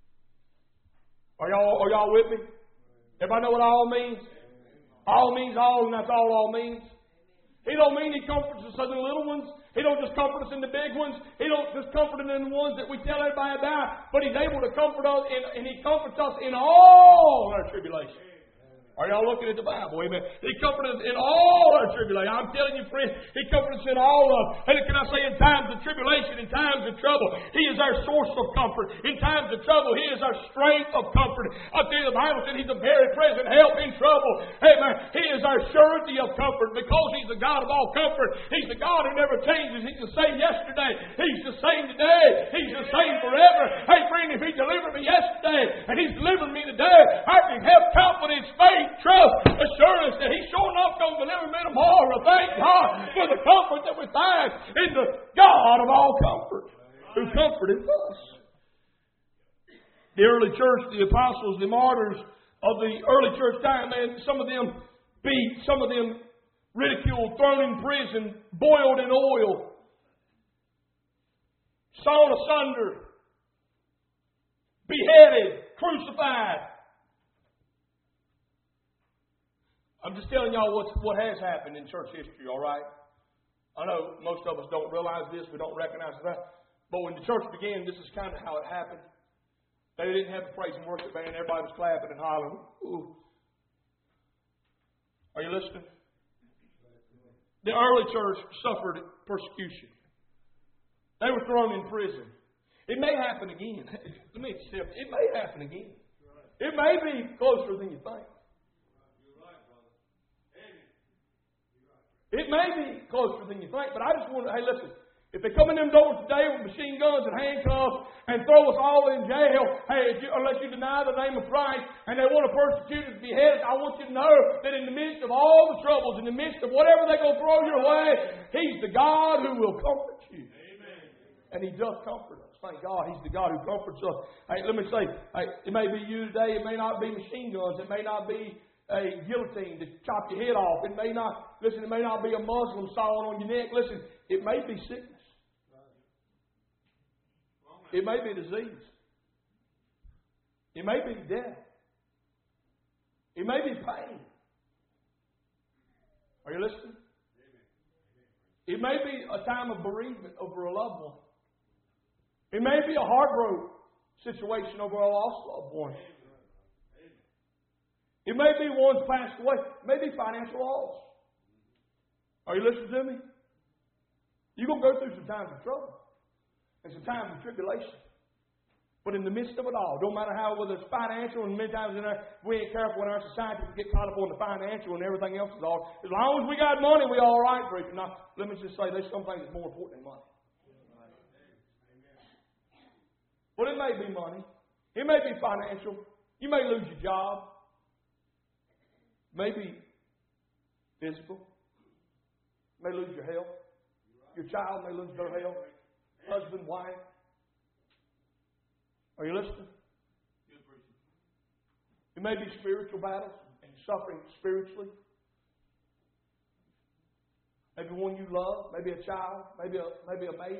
Are y'all, are y'all with me? Everybody know what all means? All means all, and that's all all means. He don't mean He comforts us in the little ones. He don't just comfort us in the big ones. He don't just comfort us in the ones that we tell everybody about. But He's able to comfort us, in, and He comforts us in all our tribulation. Are y'all looking at the Bible? Amen. He comforts us in all our tribulation. I'm telling you, friend, He comforts us in all of. And can I say, in times of tribulation, in times of trouble, He is our source of comfort. In times of trouble, He is our strength of comfort. I tell you, the Bible said He's a very present help in trouble. Amen. He is our surety of comfort because He's the God of all comfort. He's the God who never changes. He's the same yesterday. He's the same today. He's the same forever. Hey, friend, if He delivered me yesterday and He's delivering me today, I can have confidence, faith, trust, assurance that He's sure enough going to deliver me tomorrow. Thank God for the comfort that we find in the God of all comfort who comforted us. The early church, the apostles, the martyrs of the early church time, man, some of them beat, some of them ridiculed, thrown in prison, boiled in oil, sawn asunder, beheaded, crucified. I'm just telling y'all what, what has happened in church history, all right? I know most of us don't realize this. We don't recognize that. But when the church began, this is kind of how it happened. They didn't have a praise and worship band. Everybody was clapping and hollering. Ooh. Are you listening? The early church suffered persecution. They were thrown in prison. It may happen again. Let me accept. It may happen again. It may be closer than you think. It may be closer than you think, but I just want to, hey, listen, if they come in them doors today with machine guns and handcuffs and throw us all in jail, hey, if you, unless you deny the name of Christ and they want to persecute us, behead us, I want you to know that in the midst of all the troubles, in the midst of whatever they're going to throw your way, He's the God who will comfort you. Amen. And He does comfort us. Thank God, He's the God who comforts us. Hey, let me say, hey, it may be you today, it may not be machine guns, it may not be a guillotine to chop your head off. It may not, listen, it may not be a Muslim sawing on your neck. Listen, it may be sickness. It may be disease. It may be death. It may be pain. Are you listening? It may be a time of bereavement over a loved one. It may be a heartbroken situation over a lost loved one. It may be one's passed away. It may be financial loss. Are you listening to me? You're going to go through some times of trouble and some times of tribulation. But in the midst of it all, don't matter how, whether it's financial, and many times in our, we ain't careful in our society to get caught up on the financial and everything else is all. As long as we got money, we're all right, preacher. Now, let me just say, there's some things that's more important than money. Well, it may be money. It may be financial. You may lose your job. Maybe physical. You may lose your health. Your child may lose their health. Husband, wife. Are you listening? It may be spiritual battles and suffering spiritually. Maybe one you love, maybe a child, maybe a maybe a mate.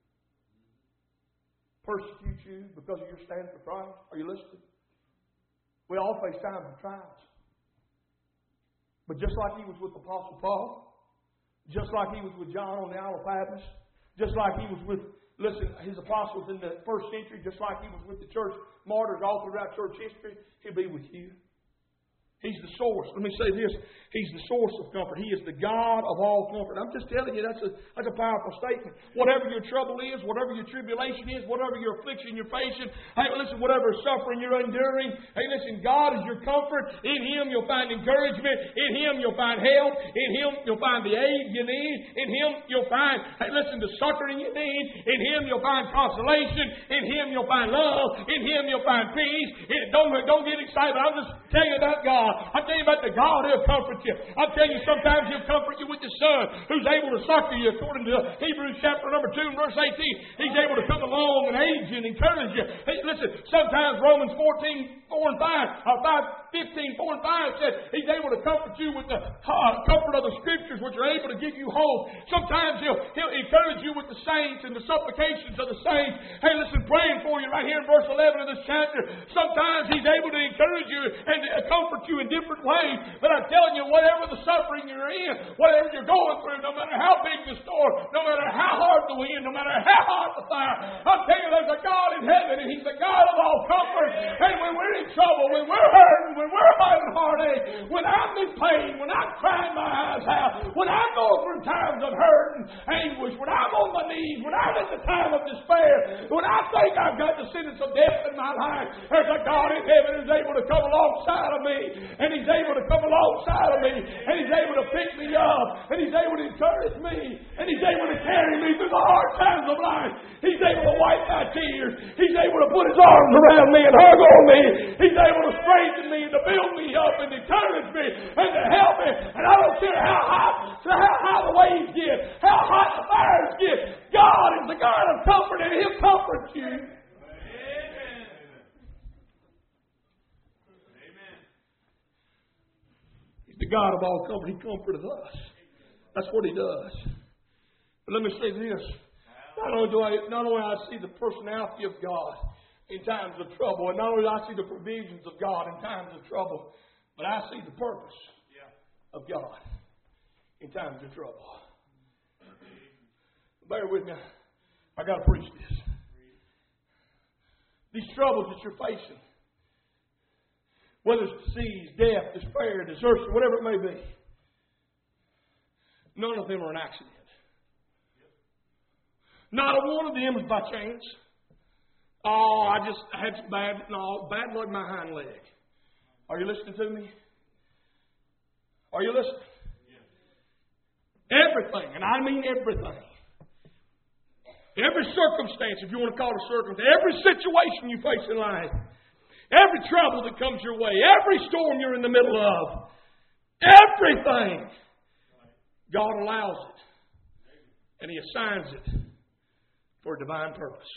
Persecute you because of your stand for Christ. Are you listening? We all face times of trials. But just like He was with Apostle Paul, just like He was with John on the Isle of Patmos, just like He was with, listen, His apostles in the first century, just like He was with the church martyrs all throughout church history, He'll be with you. He's the source. Let me say this. He's the source of comfort. He is the God of all comfort. I'm just telling you, that's a, that's a powerful statement. Whatever your trouble is, whatever your tribulation is, whatever your affliction you're facing, hey, listen, whatever suffering you're enduring, hey, listen, God is your comfort. In Him you'll find encouragement. In Him you'll find help. In Him you'll find the aid you need. In Him you'll find, hey, listen, the succoring you need. In Him you'll find consolation. In Him you'll find love. In Him you'll find peace. It, don't, don't get excited. I'm just telling you about God. I'm telling you about the God who'll comfort you. I'm telling you, sometimes He'll comfort you with the Son, who's able to succor you, according to Hebrews chapter number two and verse eighteen. He's able to come along and aid you and encourage you. Hey, listen, sometimes Romans fourteen, four and five, or five, fifteen, four and five says He's able to comfort you with the uh, comfort of the Scriptures, which are able to give you hope. Sometimes He'll, he'll encourage you with the saints and the supplications of the saints. Hey, listen, praying for you right here in verse eleven of this chapter. Sometimes He's able to encourage you and to comfort you in different ways. But I'm telling you, whatever the suffering you're in, whatever you're going through, no matter how big the storm, no matter how hard the wind, no matter how hot the fire, I'm telling you, there's a God in heaven, and He's the God of all comfort. And when we're in trouble, when we're hurting, when we're having heartache, when I'm in pain, when I'm crying my eyes out, when I'm going through times of hurt and anguish, when I'm on my knees, when I'm at the time of despair, when I think I've got the sentence of death in my life, there's a God in heaven who's able to come alongside of me, and He's able to come alongside of me, and He's able to pick me up, and He's able to encourage me, and He's able to carry me through the hard times of life. He's able to wipe my tears. He's able to put His arms around me and hug on me. He's able to strengthen me and to build me up and to encourage me and to help me. And I don't care how hot, how high the waves get, how hot the fires get. God is the God of comfort, and He'll comfort you. The God of all comfort, He comforteth us. That's what He does. But let me say this. Not only do I, not only I see the personality of God in times of trouble, and not only do I see the provisions of God in times of trouble, but I see the purpose of God in times of trouble. Bear with me. I got to preach this. These troubles that you're facing, whether it's disease, death, despair, desertion, whatever it may be, none of them are an accident. Not a one of them is by chance. Oh, I just had some bad, no, bad luck in my hind leg. Are you listening to me? Are you listening? Everything, and I mean everything. Every circumstance, if you want to call it a circumstance, every situation you face in life, every trouble that comes your way, every storm you're in the middle of, everything, God allows it. And He assigns it for a divine purpose.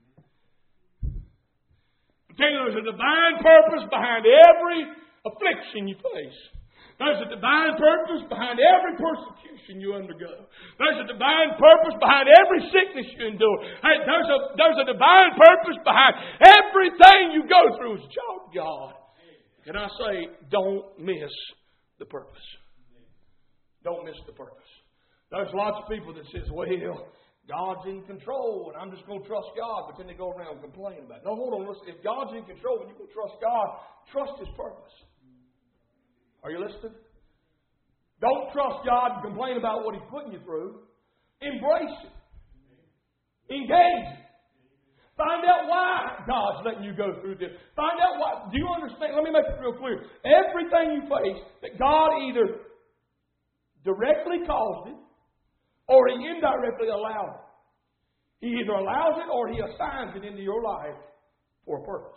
I'm telling you, there's a divine purpose behind every affliction you face. There's a divine purpose behind every persecution you undergo. There's a divine purpose behind every sickness you endure. Hey, there's a, there's a divine purpose behind everything you go through as a child of God. Can I say, don't miss the purpose. Don't miss the purpose. There's lots of people that says, well, God's in control, and I'm just going to trust God, but then they go around and complain about it. No, hold on, listen. If God's in control and you can trust God, trust His purpose. Are you listening? Don't trust God and complain about what He's putting you through. Embrace it. Engage it. Find out why God's letting you go through this. Find out why. Do you understand? Let me make it real clear. Everything you face, that God either directly caused it or He indirectly allowed it. He either allows it or He assigns it into your life for a purpose.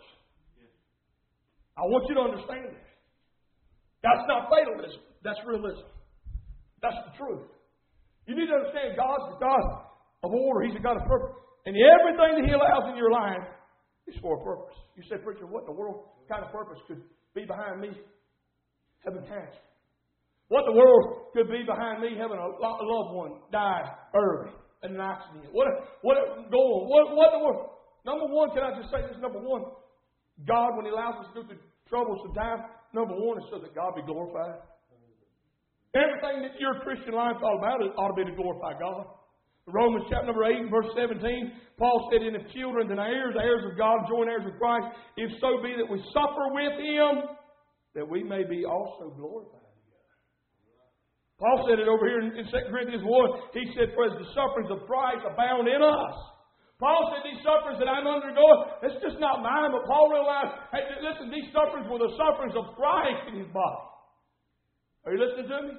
I want you to understand this. That's not fatalism. That's realism. That's the truth. You need to understand God's the God of order. He's the God of purpose. And everything that He allows in your life is for a purpose. You say, preacher, what in the world kind of purpose could be behind me having cancer? What in the world could be behind me having a loved one die early in an accident? What, what, go on. What, what in the world? Number one, can I just say this? Number one, God, when He allows us to go through troubles sometimes, number one is so that God be glorified. Everything that your Christian life is all about it ought to be to glorify God. Romans chapter number eight and verse seventeen, Paul said, and if children, then heirs, heirs of God, joint heirs of Christ, if so be that we suffer with Him, that we may be also glorified together. Paul said it over here in Second Corinthians one. He said, for as the sufferings of Christ abound in us. Paul said these sufferings that I'm undergoing, it's just not mine, but Paul realized, hey, listen, these sufferings were the sufferings of Christ in His body. Are you listening to me?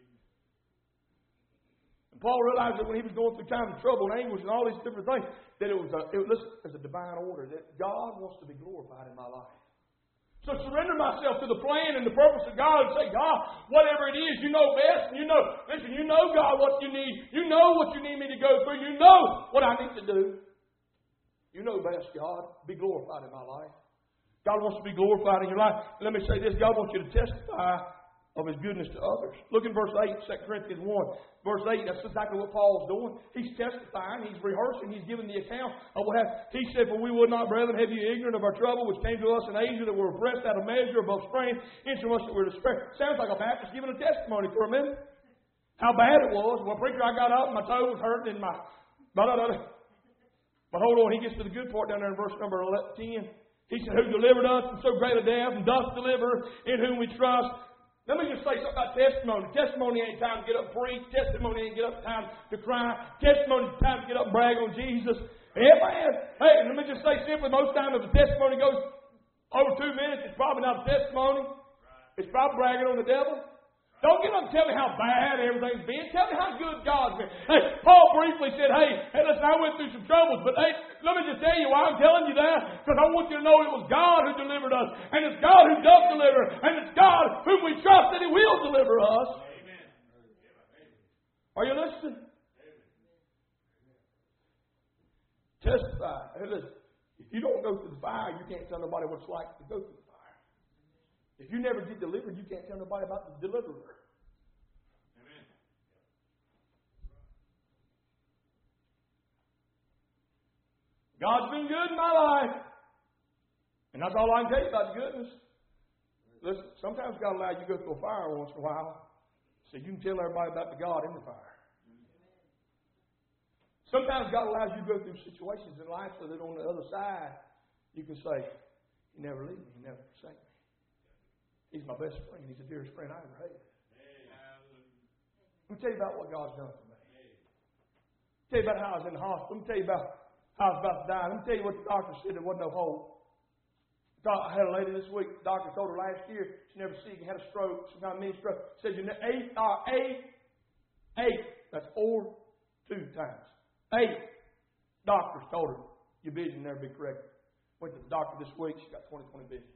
And Paul realized that when he was going through times of trouble and anguish and all these different things, that it was a, it, listen, it was a divine order, that God wants to be glorified in my life. So surrender myself to the plan and the purpose of God and say, God, whatever it is, you know best. And you know, listen, you know, God, what you need. You know what you need me to go through. You know what I need to do. You know best, God. Be glorified in my life. God wants to be glorified in your life. Let me say this. God wants you to testify of His goodness to others. Look in verse eight, Second Corinthians one. Verse eight, that's exactly what Paul's doing. He's testifying, he's rehearsing, he's giving the account of what happened. He said, for we would not, brethren, have you ignorant of our trouble which came to us in Asia, that were oppressed out of measure, above strength, insomuch that we were distressed. Sounds like a Baptist giving a testimony for a minute. How bad it was. Well, preacher, I got up and my toe was hurting and my... Blah, blah, blah. But hold on, he gets to the good part down there in verse number ten. He said, who delivered us from so great a death, and doth deliver, in whom we trust. Let me just say something about testimony. Testimony ain't time to get up and preach. Testimony ain't get up time to cry. Testimony is time to get up and brag on Jesus. Amen. Hey, let me just say simply, most times if the testimony goes over two minutes, it's probably not a testimony. It's probably bragging on the devil. Don't get up and tell me how bad everything's been. Tell me how good God's been. Hey, Paul briefly said, hey, hey, listen, I went through some troubles, but hey, let me just tell you why I'm telling you that. Because I want you to know it was God who delivered us. And it's God who does deliver. And it's God whom we trust that He will deliver us. Amen. Are you listening? Amen. Testify. Hey, listen, if you don't go through the fire, you can't tell nobody what it's like to go through the fire. If you never get delivered, you can't tell nobody about the deliverer. Amen. God's been good in my life. And that's all I can tell you about the goodness. Listen, sometimes God allows you to go through a fire once in a while so you can tell everybody about the God in the fire. Sometimes God allows you to go through situations in life so that on the other side you can say, He never leave me, He never forsake me. He's my best friend. He's the dearest friend I ever had. Let me tell you about what God's done for me. Let me tell you about how I was in the hospital. Let me tell you about how I was about to die. Let me tell you what the doctor said there wasn't no hope. I had a lady this week. The doctor told her last year she never sick, had a stroke, some kind of mini stroke. Said you eight, uh, eight, eight. That's four, two times. Eight doctors told her your vision never be corrected. Went to the doctor this week. She got twenty twenty vision.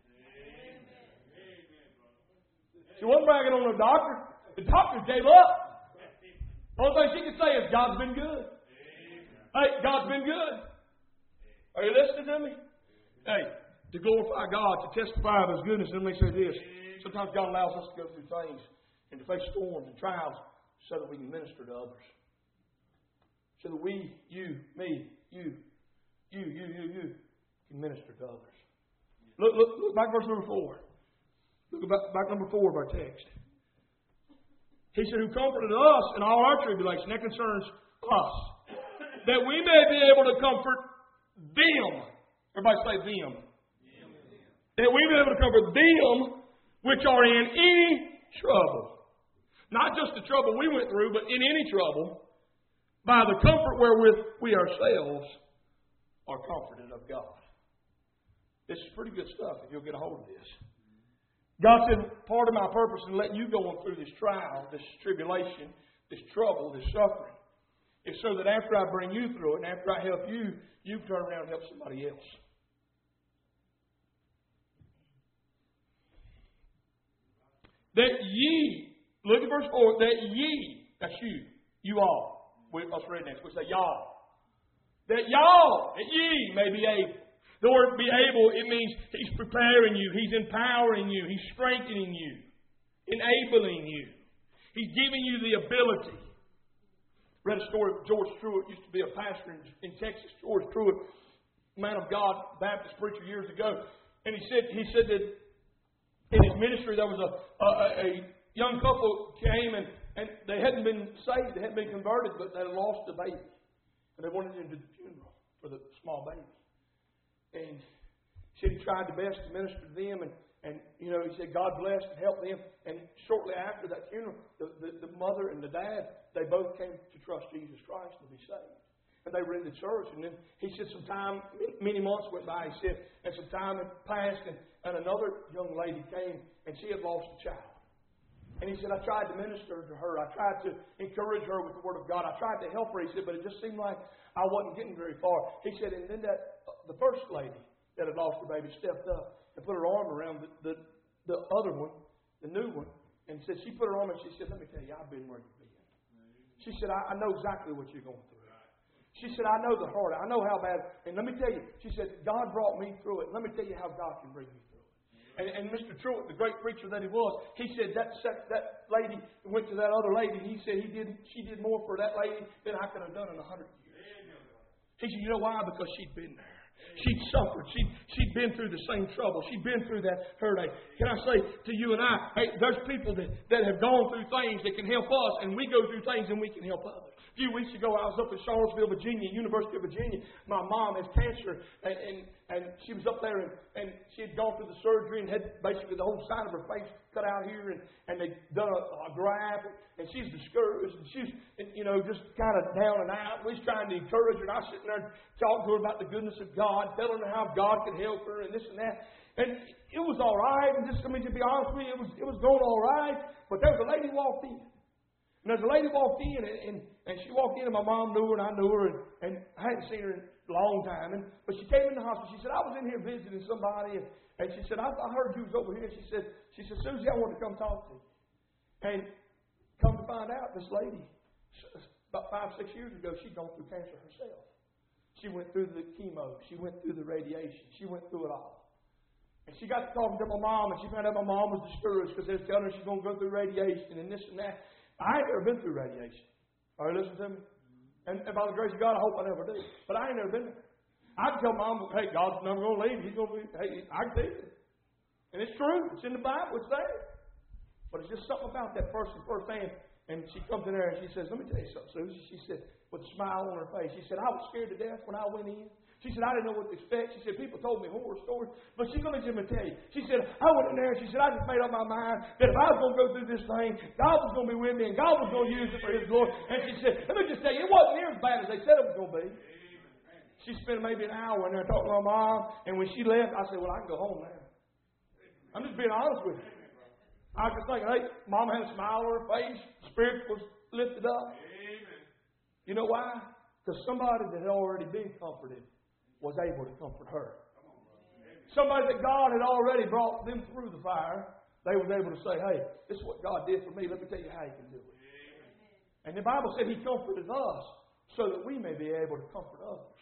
She wasn't bragging on the doctor. The doctor gave up. The only thing she could say is, God's been good. Hey, God's been good. Are you listening to me? Hey, to glorify God, to testify of His goodness, let me say this. Sometimes God allows us to go through things and to face storms and trials so that we can minister to others. So that we, you, me, you, you, you, you, you, can minister to others. Look, look, look back verse number four. Look back, back number four of our text. He said, who comforted us in all our tribulation. That concerns us. That we may be able to comfort them. Everybody say them. them. That we may be able to comfort them which are in any trouble. Not just the trouble we went through, but in any trouble. By the comfort wherewith we ourselves are comforted of God. This is pretty good stuff if you'll get a hold of this. God said, part of my purpose in letting you go on through this trial, this tribulation, this trouble, this suffering, is so that after I bring you through it and after I help you, you turn around and help somebody else. That ye, look at verse four, that ye, that's you, you all. We, us rednecks, we say y'all. That y'all, that ye may be able. The word be able, it means He's preparing you. He's empowering you. He's strengthening you. Enabling you. He's giving you the ability. Read a story of George Truett. Used to be a pastor in, in Texas. George Truett, man of God, Baptist preacher years ago. And he said he said that in his ministry there was a, a, a young couple came and, and they hadn't been saved. They hadn't been converted, but they had lost a baby. And they wanted him to do the funeral for the small baby. And he said he tried the best to minister to them. And, and you know, he said God blessed and helped them. And shortly after that funeral, the, the, the mother and the dad, they both came to trust Jesus Christ to be saved. And they were in the church. And then he said some time, many months went by, he said, and some time had passed, and, and another young lady came, and she had lost a child. And he said, I tried to minister to her. I tried to encourage her with the Word of God. I tried to help her. He said, but it just seemed like I wasn't getting very far. He said, and then that the first lady that had lost her baby stepped up and put her arm around the, the, the other one, the new one, and said, she put her arm and she said, let me tell you, I've been where you've been. She said, I, I know exactly what you're going through. She said, I know the heart. I know how bad. And let me tell you, she said, God brought me through it. Let me tell you how God can bring me through it. And, and Mister Truett, the great preacher that he was, he said that that lady went to that other lady, and he said he did, she did more for that lady than I could have done in a hundred years. He said, you know why? Because she'd been there. She'd suffered. She'd, she'd been through the same trouble. She'd been through that heartache. Can I say to you and I, hey, there's people that, that have gone through things that can help us, and we go through things and we can help others. A few weeks ago, I was up in Charlottesville, Virginia, University of Virginia. My mom has cancer, and, and, and she was up there, and, and she had gone through the surgery and had basically the whole side of her face cut out here, and, and they'd done a, a graft, and she's discouraged, and she's, you know, just kind of down and out. We was trying to encourage her, and I was sitting there talking to her about the goodness of God, telling her how God could help her, and this and that. And it was all right, and just, I mean, to be honest with you, it was, it was going all right, but there was a lady walked in. And there's a lady walked in, and, and, and she walked in, and my mom knew her, and I knew her, and, and I hadn't seen her in a long time. And, but she came in the hospital. She said, I was in here visiting somebody, and, and she said, I, I heard you was over here. She said, she said, Susie, I want to come talk to you. And come to find out, this lady, about five, six years ago, she'd gone through cancer herself. She went through the chemo. She went through the radiation. She went through it all. And she got to talking to my mom, and she found out my mom was discouraged because they were telling her she's going to go through radiation and this and that. I ain't never been through radiation. Are you listening to me? And, and by the grace of God, I hope I never do. But I ain't never been there. I can tell Mom, hey, God's never going to leave. He's going to be, hey, I can see it. And it's true. It's in the Bible. It's there. But it's just something about that person firsthand. And she comes in there and she says, let me tell you something, Susie. She said, with a smile on her face, she said, I was scared to death when I went in. She said, I didn't know what to expect. She said, people told me horror stories. But she's going to let me tell you. She said, I went in there and she said, I just made up my mind that if I was going to go through this thing, God was going to be with me and God was going to use it for His glory. And she said, let me just tell you, it wasn't near as bad as they said it was going to be. She spent maybe an hour in there talking to my mom. And when she left, I said, well, I can go home now. I'm just being honest with you. I was just thinking, hey, Mom had a smile on her face. Spirit was lifted up. You know why? Because somebody that had already been comforted was able to comfort her. Somebody that God had already brought them through the fire, they was able to say, hey, this is what God did for me. Let me tell you how He can do it. And the Bible said He comforted us so that we may be able to comfort others.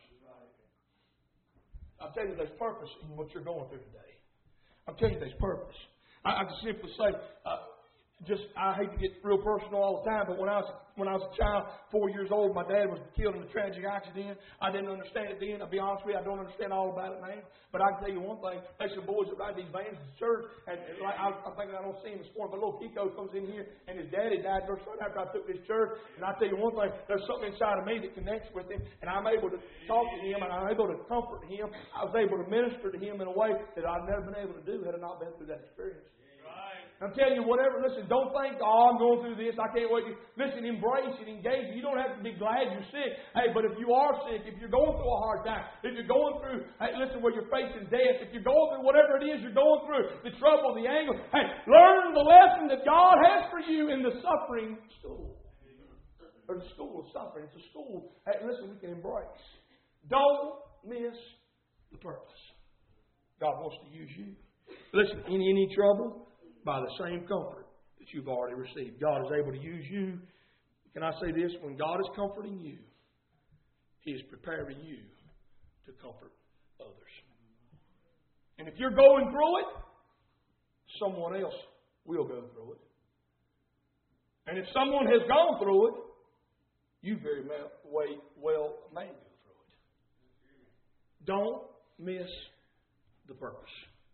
I'll tell you there's purpose in what you're going through today. I'll tell you there's purpose. I, I can simply say, uh, just I hate to get real personal all the time, but when I was when I was a child, four years old, my dad was killed in a tragic accident. I didn't understand it then. I'll be honest with you, I don't understand all about it now. But I can tell you one thing: there's some boys that ride these vans to church, and, and like I, I'm thinking I don't see him this morning, but little Kiko comes in here, and his daddy died just right after I took this church. And I tell you one thing: there's something inside of me that connects with him, and I'm able to talk to him, and I'm able to comfort him. I was able to minister to him in a way that I've never been able to do had I not been through that experience. I'm telling you, whatever, listen, don't think, oh, I'm going through this, I can't wait. Listen, embrace it, engage it. You don't have to be glad you're sick. Hey, but if you are sick, if you're going through a hard time, if you're going through, hey, listen, where you're facing death, if you're going through whatever it is you're going through, the trouble, the anger, hey, learn the lesson that God has for you in the suffering school. Or the school of suffering. It's a school, hey, listen, we can embrace. Don't miss the purpose. God wants to use you. Listen, in any trouble, by the same comfort that you've already received. God is able to use you. Can I say this? When God is comforting you, He is preparing you to comfort others. And if you're going through it, someone else will go through it. And if someone has gone through it, you very well may go through it. Don't miss the purpose.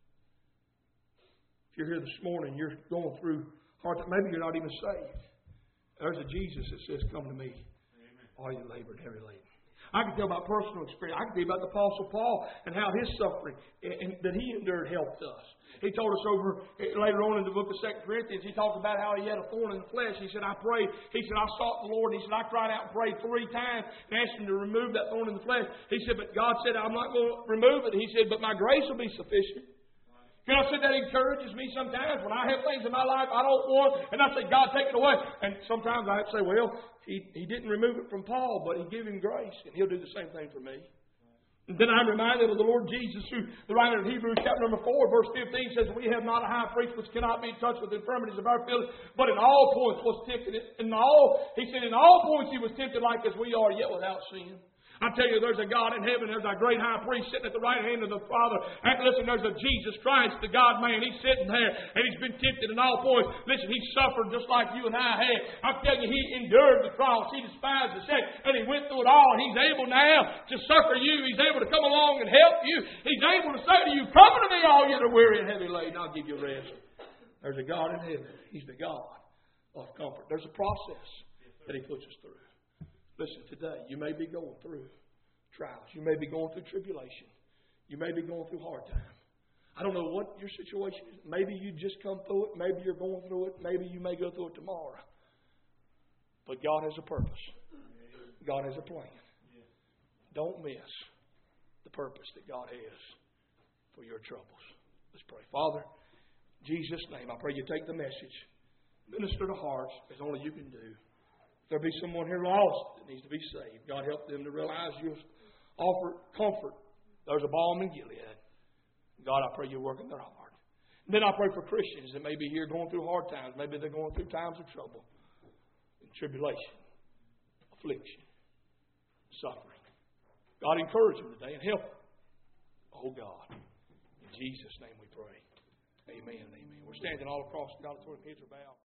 You're here this morning, you're going through hard time. Maybe you're not even saved. There's a Jesus that says, come to me, all you labor and heavy laden. I can tell about personal experience. I can tell you about the Apostle Paul and how his suffering and, and that he endured helped us. He told us over later on in the book of Second Corinthians, he talked about how he had a thorn in the flesh. He said, I prayed. He said, I sought the Lord. He said, I cried out and prayed three times and asked him to remove that thorn in the flesh. He said, but God said, I'm not going to remove it. He said, but my grace will be sufficient. You know, I said that encourages me sometimes when I have things in my life I don't want, and I say, God, take it away. And sometimes I have to say, well, he, he didn't remove it from Paul, but he gave him grace, and he'll do the same thing for me. And then I'm reminded of the Lord Jesus, who the writer of Hebrews chapter number four, verse fifteen says, we have not a high priest which cannot be touched with the infirmities of our feelings, but in all points was tempted. In all, he said, in all points he was tempted like as we are, yet without sin. I tell you, there's a God in heaven. There's a great high priest sitting at the right hand of the Father. And listen, there's a Jesus Christ, the God-man. He's sitting there, and he's been tempted in all points. Listen, he suffered just like you and I had. I'm telling you, he endured the cross. He despised the shame, and he went through it all. And he's able now to succor you. He's able to come along and help you. He's able to say to you, come unto me, all you that are weary and heavy laden, I'll give you rest. There's a God in heaven. He's the God of comfort. There's a process that he puts us through. Listen, today, you may be going through trials. You may be going through tribulation. You may be going through hard times. I don't know what your situation is. Maybe you just come through it. Maybe you're going through it. Maybe you may go through it tomorrow. But God has a purpose. God has a plan. Don't miss the purpose that God has for your troubles. Let's pray. Father, in Jesus' name, I pray you take the message. Minister to hearts as only you can do. If there be someone here lost that needs to be saved, God help them to realize you offer comfort. There's a balm in Gilead. God, I pray you work in their heart. And then I pray for Christians that may be here going through hard times. Maybe they're going through times of trouble, and tribulation, affliction, suffering. God, encourage them today and help them. Oh God, in Jesus' name we pray. Amen. Amen. We're standing all across the auditorium. Heads are bowed.